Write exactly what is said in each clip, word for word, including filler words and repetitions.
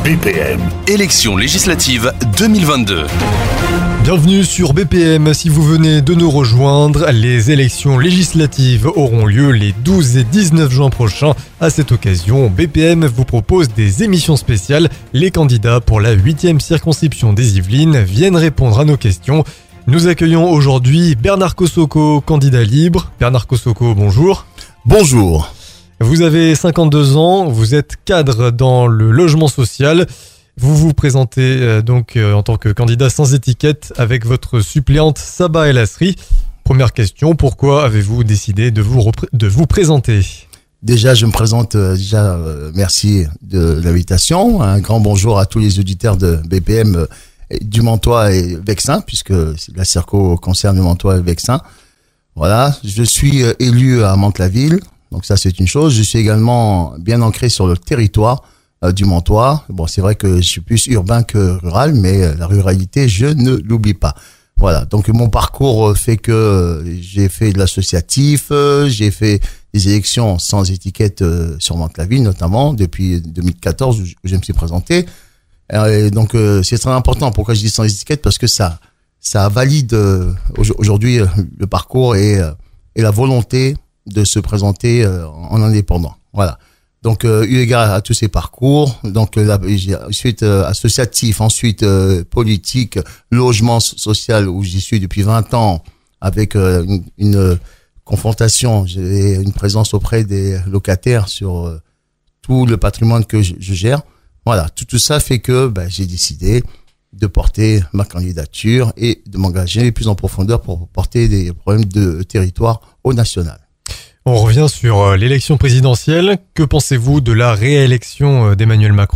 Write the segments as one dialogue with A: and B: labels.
A: B P M.
B: Élections législatives deux mille vingt-deux.
C: Bienvenue sur B P M. Si vous venez de nous rejoindre, les élections législatives auront lieu les douze et dix-neuf juin prochains. À cette occasion, B P M vous propose des émissions spéciales. Les candidats pour la huitième circonscription des Yvelines viennent répondre à nos questions. Nous accueillons aujourd'hui Bernard Kosoko, candidat libre. Bernard Kosoko, bonjour.
D: Bonjour.
C: Vous avez cinquante-deux ans, vous êtes cadre dans le logement social. Vous vous présentez euh, donc euh, en tant que candidat sans étiquette avec votre suppléante Saba El Asri. Première question, pourquoi avez-vous décidé de vous, repré- de vous présenter ?
D: Déjà, je me présente, euh, déjà, euh, merci de l'invitation. Un grand bonjour à tous les auditeurs de B P M euh, du Mantois et Vexin, puisque la Circo concerne le Mantois et Vexin. Voilà, je suis euh, élu à Mantes-la-Ville. Donc ça, c'est une chose. Je suis également bien ancré sur le territoire euh, du Mantois. Bon, c'est vrai que je suis plus urbain que rural, mais euh, la ruralité, je ne l'oublie pas. Voilà. Donc mon parcours fait que euh, j'ai fait de l'associatif, euh, j'ai fait des élections sans étiquette euh, sur Mantes-la-Ville, notamment depuis deux mille quatorze où je, où je me suis présenté. Et donc euh, c'est très important. Pourquoi je dis sans étiquette ? Parce que ça, ça valide euh, aujourd'hui euh, le parcours et, euh, et la volonté de se présenter euh, en indépendant. Voilà. Donc, euh, eu égard à tous ces parcours, donc euh, là, j'ai, ensuite euh, associatif, ensuite euh, politique, logement social où j'y suis depuis vingt ans avec euh, une, une confrontation, j'ai une présence auprès des locataires sur euh, tout le patrimoine que je, je gère. Voilà, tout, tout ça fait que ben, j'ai décidé de porter ma candidature et de m'engager plus en profondeur pour porter des problèmes de territoire au national.
C: On revient sur l'élection présidentielle. Que pensez-vous de la réélection d'Emmanuel Macron ?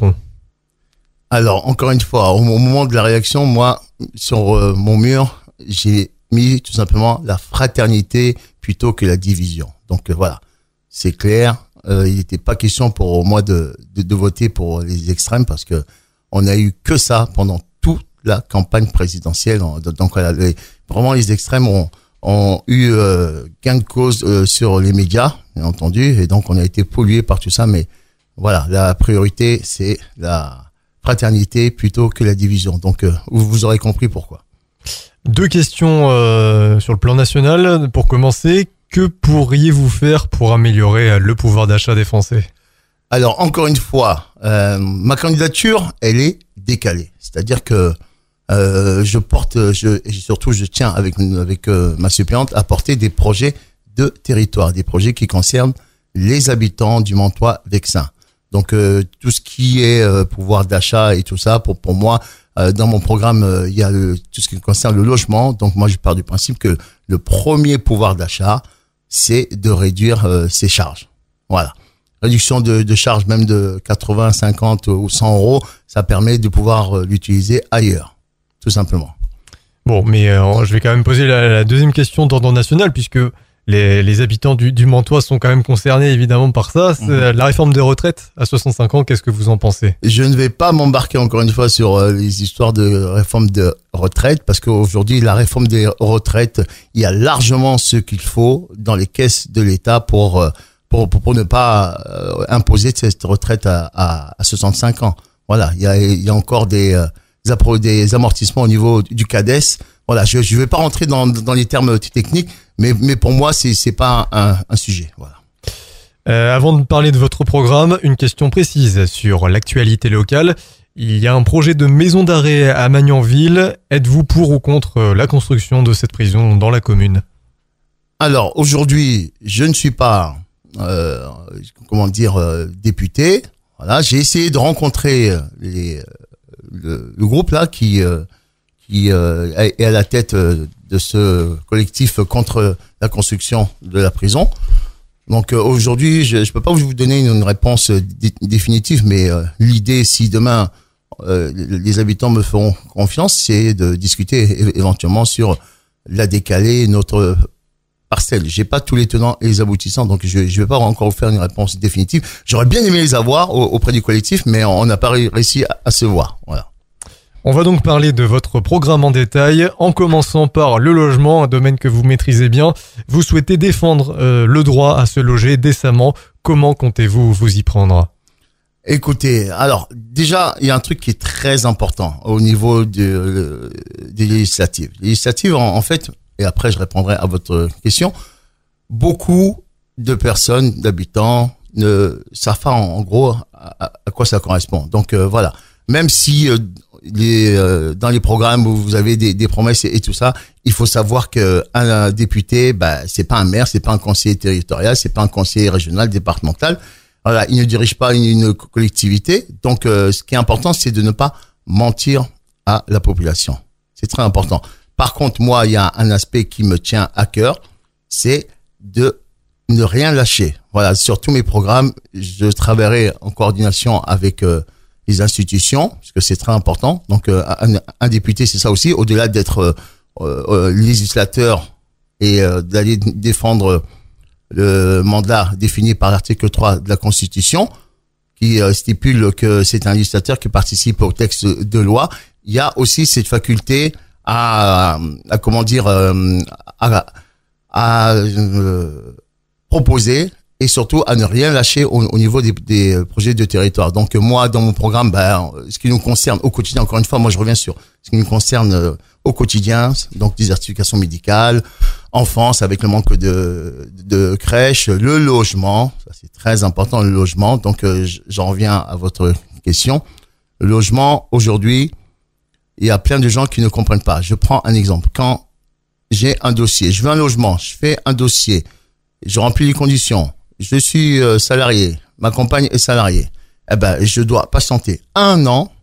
D: Alors, encore une fois, au moment de la réaction, moi, sur euh, mon mur, j'ai mis tout simplement la fraternité plutôt que la division. Donc euh, voilà, c'est clair. Euh, il n'était pas question pour moi de, de, de voter pour les extrêmes parce que on a eu que ça pendant toute la campagne présidentielle. Donc voilà, les, vraiment les extrêmes ont ont eu euh, gain de cause euh, sur les médias, bien entendu, et donc on a été pollué par tout ça, mais voilà, la priorité, c'est la fraternité plutôt que la division. Donc, euh, vous, vous aurez compris pourquoi.
C: Deux questions euh, sur le plan national. Pour commencer, que pourriez-vous faire pour améliorer le pouvoir d'achat des Français ?
D: Alors, encore une fois, euh, ma candidature, elle est décalée. C'est-à-dire que Euh, je porte, je, et surtout, je tiens avec avec euh, ma suppléante à porter des projets de territoire, des projets qui concernent les habitants du Mantois Vexin. Donc euh, tout ce qui est euh, pouvoir d'achat et tout ça, pour pour moi, euh, dans mon programme, euh, il y a le, tout ce qui concerne le logement. Donc moi, je pars du principe que le premier pouvoir d'achat, c'est de réduire euh, ses charges. Voilà. Réduction de, de charges même de quatre-vingts, cinquante ou cent euros, ça permet de pouvoir euh, l'utiliser ailleurs. Tout simplement.
C: Bon, mais euh, je vais quand même poser la, la deuxième question d'ordre national, puisque les, les habitants du, du Mantois sont quand même concernés évidemment par ça. C'est mmh. La réforme des retraites à soixante-cinq ans, qu'est-ce que vous en pensez ?
D: Je ne vais pas m'embarquer encore une fois sur euh, les histoires de réforme de retraite, parce qu'aujourd'hui, la réforme des retraites, il y a largement ce qu'il faut dans les caisses de l'État pour, euh, pour, pour, pour ne pas euh, imposer cette retraite à, à, à soixante-cinq ans. Voilà, il y a, il y a encore des... Euh, des amortissements au niveau du CADES. Voilà, je je vais pas rentrer dans dans les termes techniques, mais mais pour moi c'est c'est pas un un sujet. Voilà.
C: Euh, avant de parler de votre programme, une question précise sur l'actualité locale. Il y a un projet de maison d'arrêt à Magnanville. Êtes-vous pour ou contre la construction de cette prison dans la commune ?
D: Alors aujourd'hui, je ne suis pas euh, comment dire euh, député. Voilà, j'ai essayé de rencontrer les Le, le groupe là qui euh, qui euh, est à la tête euh, de ce collectif contre la construction de la prison. Donc euh, aujourd'hui, je je peux pas vous donner une, une réponse dé- définitive, mais euh, l'idée, si demain euh, les habitants me feront confiance, c'est de discuter é- éventuellement sur la décaler notre parcelle. J'ai pas tous les tenants et les aboutissants, donc je je vais pas encore vous faire une réponse définitive. J'aurais bien aimé les avoir auprès du collectif, mais on n'a pas réussi à, à se voir. Voilà.
C: On va donc parler de votre programme en détail, en commençant par le logement, un domaine que vous maîtrisez bien. Vous souhaitez défendre euh, le droit à se loger décemment. Comment comptez-vous vous y prendre ?
D: Écoutez, alors déjà, il y a un truc qui est très important au niveau de, des législatives. Les législatives, en, en fait, et après je répondrai à votre question, beaucoup de personnes, d'habitants, ne savent pas en, en gros à, à quoi ça correspond. Donc euh, voilà, même si euh, les, euh, dans les programmes où vous avez des, des promesses et, et tout ça, il faut savoir que un, un député, bah, c'est pas un maire, c'est pas un conseiller territorial, c'est pas un conseiller régional, départemental. Voilà, il ne dirige pas une, une collectivité. Donc, euh, ce qui est important, c'est de ne pas mentir à la population. C'est très important. Par contre, moi, il y a un aspect qui me tient à cœur, c'est de ne rien lâcher. Voilà, sur tous mes programmes, je travaillerai en coordination avec euh, les institutions, parce que c'est très important. Donc, euh, un, un député, c'est ça aussi, au-delà d'être euh, euh, législateur et euh, d'aller défendre le mandat défini par l'article trois de la Constitution, qui euh, stipule que c'est un législateur qui participe au texte de loi. Il y a aussi cette faculté à, à comment dire, euh, à, à euh, proposer et surtout à ne rien lâcher au, au niveau des, des projets de territoire. Donc moi, dans mon programme, ben, ce qui nous concerne au quotidien, encore une fois, moi je reviens sur ce qui nous concerne euh, au quotidien, donc désertification médicale, enfance avec le manque de, de crèches, le logement, ça c'est très important, le logement. Donc euh, j'en reviens à votre question. Le logement, aujourd'hui, il y a plein de gens qui ne comprennent pas. Je prends un exemple. Quand j'ai un dossier, je veux un logement, je fais un dossier, je remplis les conditions, je suis euh, salarié, ma compagne est salariée, eh ben je dois patienter un an,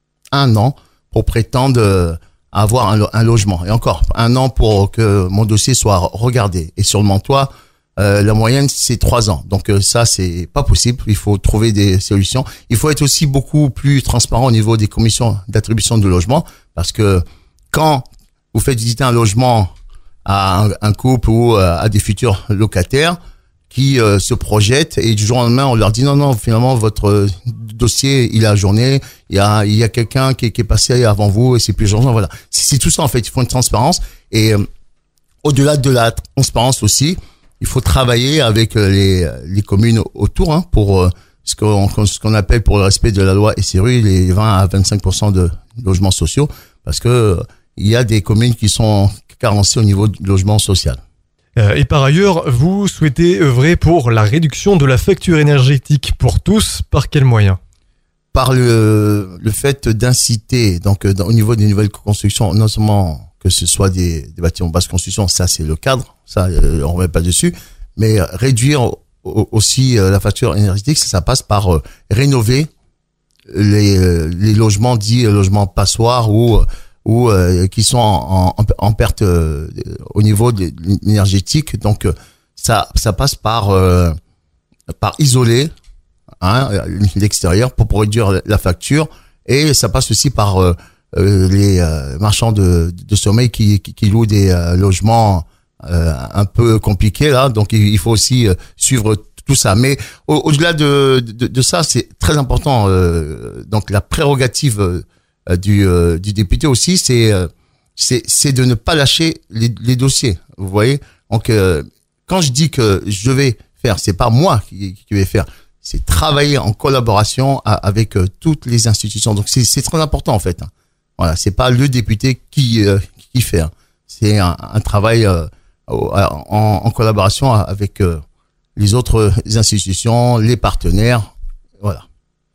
D: un an pour prétendre euh, avoir un, un logement. Et encore, un an pour que mon dossier soit regardé. Et sur le Montois, euh, la moyenne, c'est trois ans. Donc euh, ça, c'est pas possible. Il faut trouver des solutions. Il faut être aussi beaucoup plus transparent au niveau des commissions d'attribution de logement. Parce que quand vous faites visiter un logement à un, un couple ou à des futurs locataires qui euh, se projettent et du jour au lendemain, on leur dit non, non, finalement, votre euh, dossier, il est ajourné, il y a, il y a quelqu'un qui, qui est passé avant vous et c'est plus urgent, voilà. C'est, c'est tout ça, en fait. Il faut une transparence et euh, au-delà de la transparence aussi, il faut travailler avec euh, les, les communes autour hein, pour euh, ce qu'on, ce qu'on appelle pour le respect de la loi S R U, les vingt à vingt-cinq pour cent de logements sociaux parce que euh, il y a des communes qui sont carencées au niveau du logement social.
C: Euh, et par ailleurs, vous souhaitez œuvrer pour la réduction de la facture énergétique pour tous. Par quels moyens ?
D: Par le, le fait d'inciter, donc dans, au niveau des nouvelles constructions, non seulement que ce soit des, des bâtiments basse construction, ça c'est le cadre, ça euh, on ne remet pas dessus, mais réduire au, aussi euh, la facture énergétique, ça, ça passe par euh, rénover les, euh, les logements dits euh, logements passoires ou ou euh, qui sont en, en, en perte euh, au niveau de l'énergétique. Donc ça ça passe par euh, par isoler hein, l'extérieur pour, pour réduire la facture et ça passe aussi par euh, les euh, marchands de, de sommeil qui, qui, qui louent des euh, logements euh, un peu compliqués là. Donc il, il faut aussi euh, suivre tout ça. Mais au, au-delà de, de, de ça, c'est très important. Euh, donc la prérogative euh, du, euh, du député aussi, c'est, euh, c'est, c'est de ne pas lâcher les, les dossiers. Vous voyez. Donc, euh, quand je dis que je vais faire, c'est pas moi qui, qui vais faire, c'est travailler en collaboration à, avec euh, toutes les institutions. Donc, c'est, c'est très important en fait. Hein. Voilà, c'est pas le député qui euh, qui fait. Hein. C'est un, un travail euh, en, en collaboration avec euh, les autres institutions, les partenaires. Voilà.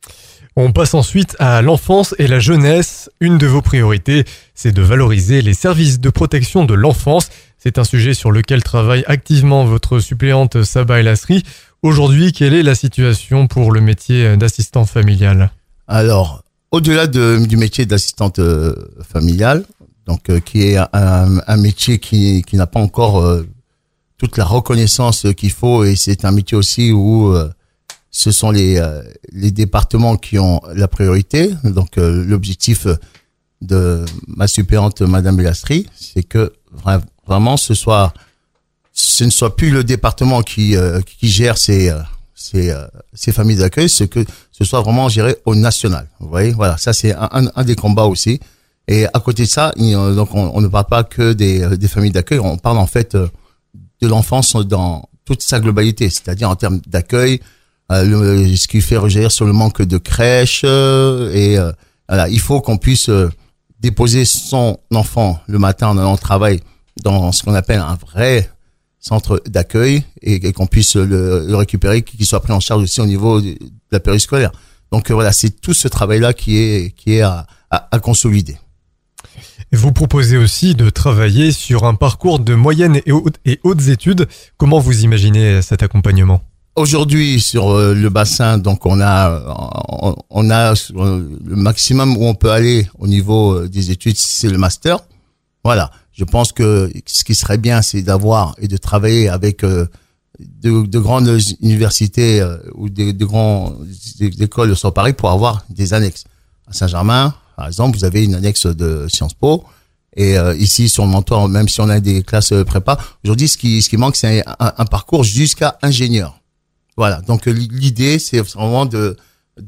C: On passe ensuite à l'enfance et la jeunesse. Une de vos priorités, c'est de valoriser les services de protection de l'enfance. C'est un sujet sur lequel travaille activement votre suppléante Saba El Asri. Aujourd'hui, quelle est la situation pour le métier d'assistant familial ?
D: Alors, au-delà de, du métier d'assistante euh, familiale, donc euh, qui est un, un métier qui, qui n'a pas encore euh, toute la reconnaissance qu'il faut, et c'est un métier aussi où euh, ce sont les euh, les départements qui ont la priorité. Donc euh, l'objectif de ma suppléante Madame Belastri, c'est que vra- vraiment ce soit ce ne soit plus le département qui euh, qui gère ces ces euh, ces familles d'accueil, c'est que ce soit vraiment géré au national. Vous voyez, voilà, ça c'est un, un, un des combats aussi. Et à côté de ça, il, donc on, on ne parle pas que des des familles d'accueil, on parle en fait de l'enfance dans toute sa globalité, c'est-à-dire en termes d'accueil, euh, le, ce qui fait rejaillir sur le manque de crèches euh, et euh, voilà, il faut qu'on puisse euh, déposer son enfant le matin en allant au travail dans ce qu'on appelle un vrai centre d'accueil et, et qu'on puisse le, le récupérer, qu'il soit pris en charge aussi au niveau de la périscolaire. Donc euh, voilà, c'est tout ce travail-là qui est qui est à, à, à consolider.
C: Vous proposez aussi de travailler sur un parcours de moyennes et hautes, et hautes études. Comment vous imaginez cet accompagnement ?
D: Aujourd'hui, sur euh, le bassin, donc on a on, on a euh, le maximum où on peut aller au niveau euh, des études, c'est le master. Voilà. Je pense que ce qui serait bien, c'est d'avoir et de travailler avec euh, de, de grandes universités euh, ou de, de grandes écoles sur Paris pour avoir des annexes. À Saint-Germain, par exemple, vous avez une annexe de Sciences Po. Et euh, ici, sur le Mentoir, même si on a des classes prépa, aujourd'hui, ce qui, ce qui manque, c'est un, un parcours jusqu'à ingénieur. Voilà. Donc, l'idée, c'est vraiment de,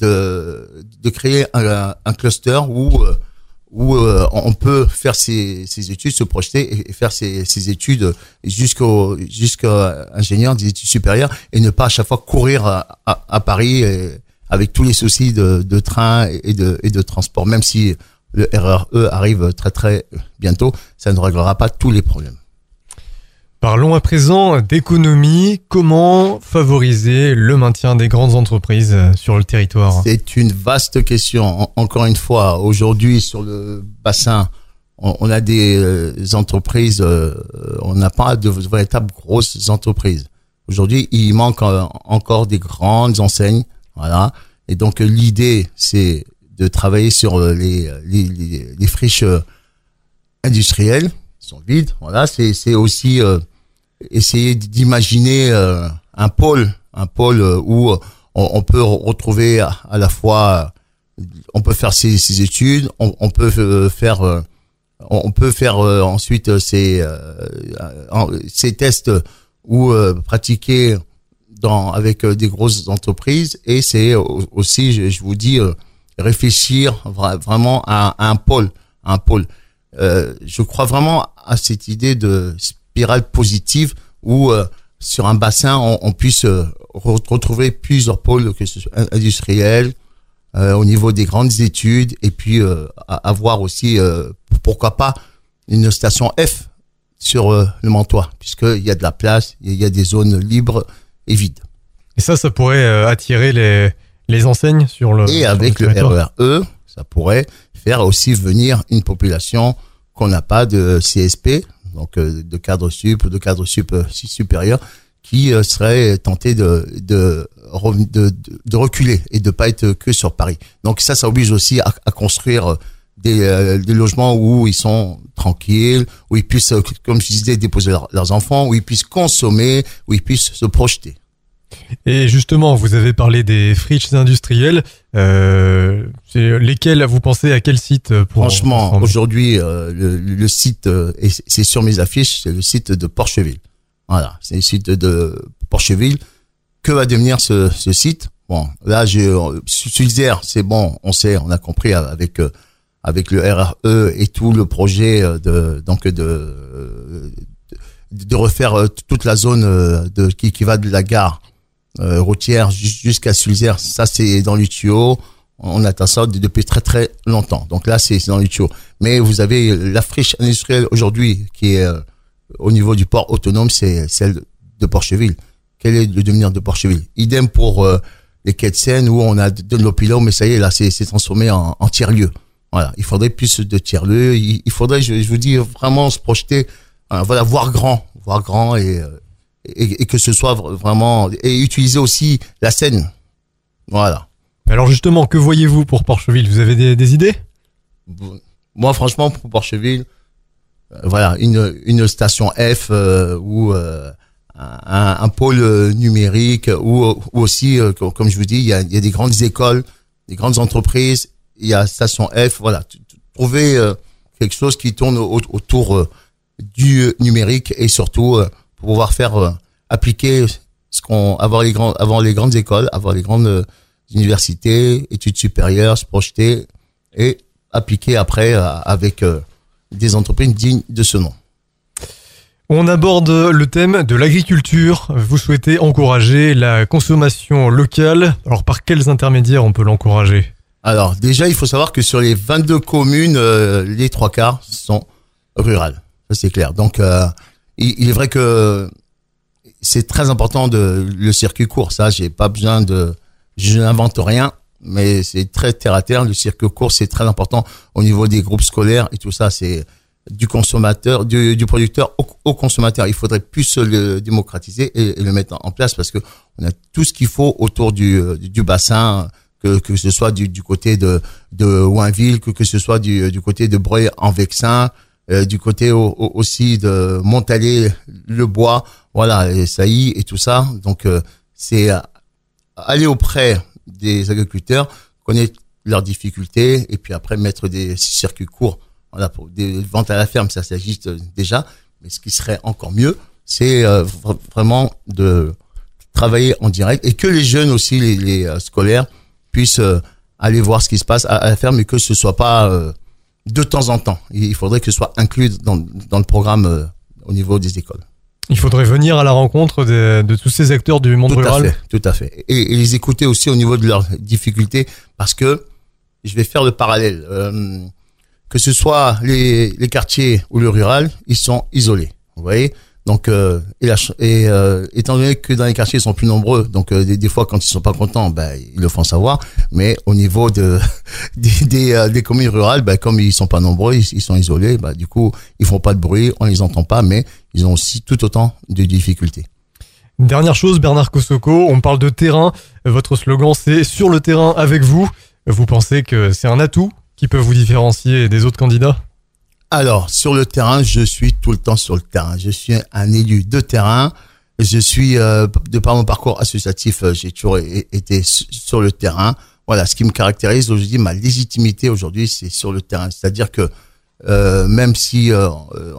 D: de, de créer un, un cluster où, où euh, on peut faire ses, ses études, se projeter et faire ses, ses études jusqu'au, jusqu'à ingénieur, des études supérieures, et ne pas à chaque fois courir à, à, à Paris et, avec tous les soucis de, de train et de, et de transport. Même si le R R E arrive très très bientôt, ça ne réglera pas tous les problèmes.
C: Parlons à présent d'économie. Comment favoriser le maintien des grandes entreprises sur le territoire ?
D: C'est une vaste question. En, encore une fois, aujourd'hui sur le bassin, on, on a des euh, entreprises, euh, on n'a pas de véritables grosses entreprises. Aujourd'hui, il manque euh, encore des grandes enseignes. Voilà. Et donc, l'idée, c'est de travailler sur les, les, les, les friches industrielles qui sont vides. Voilà. C'est, c'est aussi euh, essayer d'imaginer euh, un pôle, un pôle où on, on peut retrouver à, à la fois, on peut faire ses, ses études, on, on peut faire, euh, on peut faire euh, ensuite ces, euh, ces tests ou euh, pratiquer dans, avec euh, des grosses entreprises, et c'est aussi, je, je vous dis, euh, réfléchir vra- vraiment à, à un pôle, à un pôle. Euh, je crois vraiment à cette idée de spirale positive où euh, sur un bassin on, on puisse euh, re- retrouver plusieurs pôles, que ce soit industriels, euh, au niveau des grandes études, et puis euh, avoir aussi, euh, pourquoi pas, une station F sur euh, le Mentoir, puisqu'il y a de la place, il y a des zones libres et vide.
C: Et ça, ça pourrait euh, attirer les, les enseignes sur le
D: Et
C: sur
D: avec le, le R R E, ça pourrait faire aussi venir une population qu'on n'a pas de C S P, donc euh, de cadre sup, de cadre sup euh, supérieur, qui euh, serait tenté de, de, de, de reculer et de pas être que sur Paris. Donc ça, ça oblige aussi à, à construire des, euh, des logements où ils sont tranquilles, où ils puissent, comme je disais, déposer leur, leurs enfants, où ils puissent consommer, où ils puissent se projeter.
C: Et justement, vous avez parlé des friches industrielles. Euh, c'est lesquelles, vous pensez à quel site pour
D: Franchement, aujourd'hui, euh, le, le site, euh, et c'est sur mes affiches, c'est le site de Porcheville. Voilà, c'est le site de Porcheville. Que va devenir ce, ce site? Bon, là, j'ai Sulzère, c'est bon, on sait, on a compris avec euh, avec le R R E et tout le projet de donc de de, de refaire toute la zone de qui qui va de la gare euh, routière jusqu'à Sulzère. Ça, c'est dans les tuyaux. On attend ça depuis très très longtemps. Donc là, c'est dans les tuyaux. Mais vous avez la friche industrielle aujourd'hui qui est euh, au niveau du port autonome, c'est celle de Porcheville. Quel est le devenir de Porcheville? Idem pour euh, les quais de Seine où on a de, de l'Opilon, mais ça y est, là, c'est, c'est transformé en, en tiers-lieu. Voilà, il faudrait plus de tiers-lieux. Il, il faudrait, je, je vous dis, vraiment se projeter, euh, voilà, voir grand, voir grand et, et, et que ce soit vraiment, et utiliser aussi la Seine. Voilà.
C: Alors justement, que voyez-vous pour Porcheville? Vous avez des, des idées?
D: Moi, franchement, pour Porcheville, euh, voilà, une, une station F euh, ou euh, un, un pôle numérique, ou, ou aussi, euh, comme je vous dis, il y a, il y a des grandes écoles, des grandes entreprises, il y a station F, voilà, trouver euh, quelque chose qui tourne au, autour euh, du numérique et surtout euh, pour pouvoir faire euh, appliquer ce qu'on, avoir les grands, avoir les grandes écoles, avoir les grandes euh, universités, études supérieures, se projeter et appliquer après euh, avec euh, des entreprises dignes de ce nom.
C: On aborde le thème de l'agriculture. Vous souhaitez encourager la consommation locale. Alors par quels intermédiaires on peut l'encourager ?
D: Alors déjà, il faut savoir que sur les vingt-deux communes, euh, les trois quarts sont rurales. Ça c'est clair. Donc euh, il, il est vrai que c'est très important de le circuit court. Ça, j'ai pas besoin de, je n'invente rien, mais c'est très terre à terre. Le circuit court, c'est très important au niveau des groupes scolaires et tout ça. C'est du consommateur, du, du producteur au, au consommateur. Il faudrait plus le démocratiser et, et le mettre en place parce que on a tout ce qu'il faut autour du, du bassin, que, que ce soit du, du côté de, de Ouinville, que, que ce soit du, du côté de Breuil-en-Vexin, euh, du côté au, au, aussi de Montallé, le Bois, voilà, et Sailly et tout ça. Donc, euh, c'est aller auprès des agriculteurs, connaître leurs difficultés et puis après mettre des circuits courts. Voilà, pour des ventes à la ferme, ça s'agit déjà. Mais ce qui serait encore mieux, c'est euh, vraiment de travailler en direct et que les jeunes aussi, les, les euh, scolaires, puissent euh, aller voir ce qui se passe à, à la ferme et que ce soit pas euh, de temps en temps. Il faudrait que ce soit inclus dans, dans le programme euh, au niveau des écoles.
C: Il faudrait venir à la rencontre de, de tous ces acteurs du monde
D: tout
C: rural.
D: Tout à fait, tout à fait. Et, et les écouter aussi au niveau de leurs difficultés parce que je vais faire le parallèle. Euh, que ce soit les, les quartiers ou le rural, ils sont isolés. Vous voyez ? Donc, euh, et, la, et euh, étant donné que dans les quartiers ils sont plus nombreux, donc euh, des, des fois quand ils sont pas contents, ben ils le font savoir. Mais au niveau de des des, euh, des communes rurales, ben comme ils sont pas nombreux, ils, ils sont isolés. Ben du coup, ils font pas de bruit, on les entend pas, mais ils ont aussi tout autant de difficultés.
C: Dernière chose, Bernard Kosoko, on parle de terrain. Votre slogan, c'est sur le terrain avec vous. Vous pensez que c'est un atout qui peut vous différencier des autres candidats ?
D: Alors, sur le terrain, je suis tout le temps sur le terrain. Je suis un élu de terrain. Je suis, euh, de par mon parcours associatif, euh, j'ai toujours été sur le terrain. Voilà, ce qui me caractérise aujourd'hui, ma légitimité aujourd'hui, c'est sur le terrain. C'est-à-dire que euh, même si euh,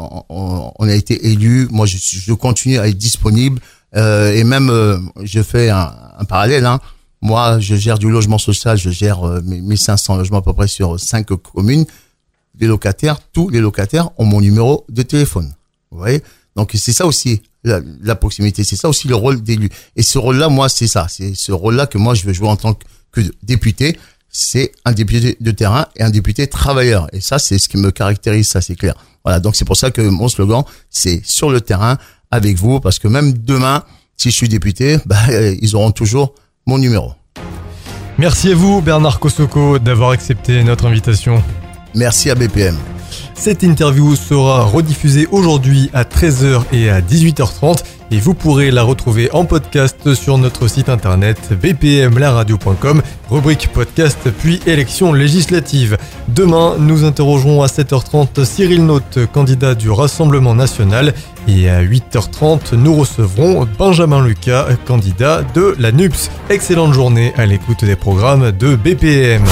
D: on, on a été élu, moi, je, suis, je continue à être disponible. Euh, et même, euh, je fais un, un parallèle, hein. Moi, je gère du logement social, je gère euh, mille cinq cents logements à peu près sur cinq communes. Les locataires, tous les locataires ont mon numéro de téléphone. Vous voyez ? Donc, c'est ça aussi, la, la proximité. C'est ça aussi le rôle d'élu. Et ce rôle-là, moi, c'est ça. C'est ce rôle-là que moi, je veux jouer en tant que député. C'est un député de terrain et un député travailleur. Et ça, c'est ce qui me caractérise, ça, c'est clair. Voilà. Donc, c'est pour ça que mon slogan, c'est sur le terrain avec vous. Parce que même demain, si je suis député, bah, ils auront toujours mon numéro.
C: Merci à vous, Bernard Kosoko, d'avoir accepté notre invitation.
D: Merci à B P M.
C: Cette interview sera rediffusée aujourd'hui à treize heures et à dix-huit heures trente et vous pourrez la retrouver en podcast sur notre site internet b p m la radio point com, rubrique podcast puis élections législatives. Demain, nous interrogerons à sept heures trente Cyril Naute, candidat du Rassemblement national, et à huit heures trente, nous recevrons Benjamin Lucas, candidat de la N U P S. Excellente journée à l'écoute des programmes de B P M.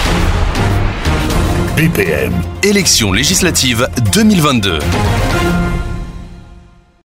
B: B P M, élections législatives deux mille vingt-deux.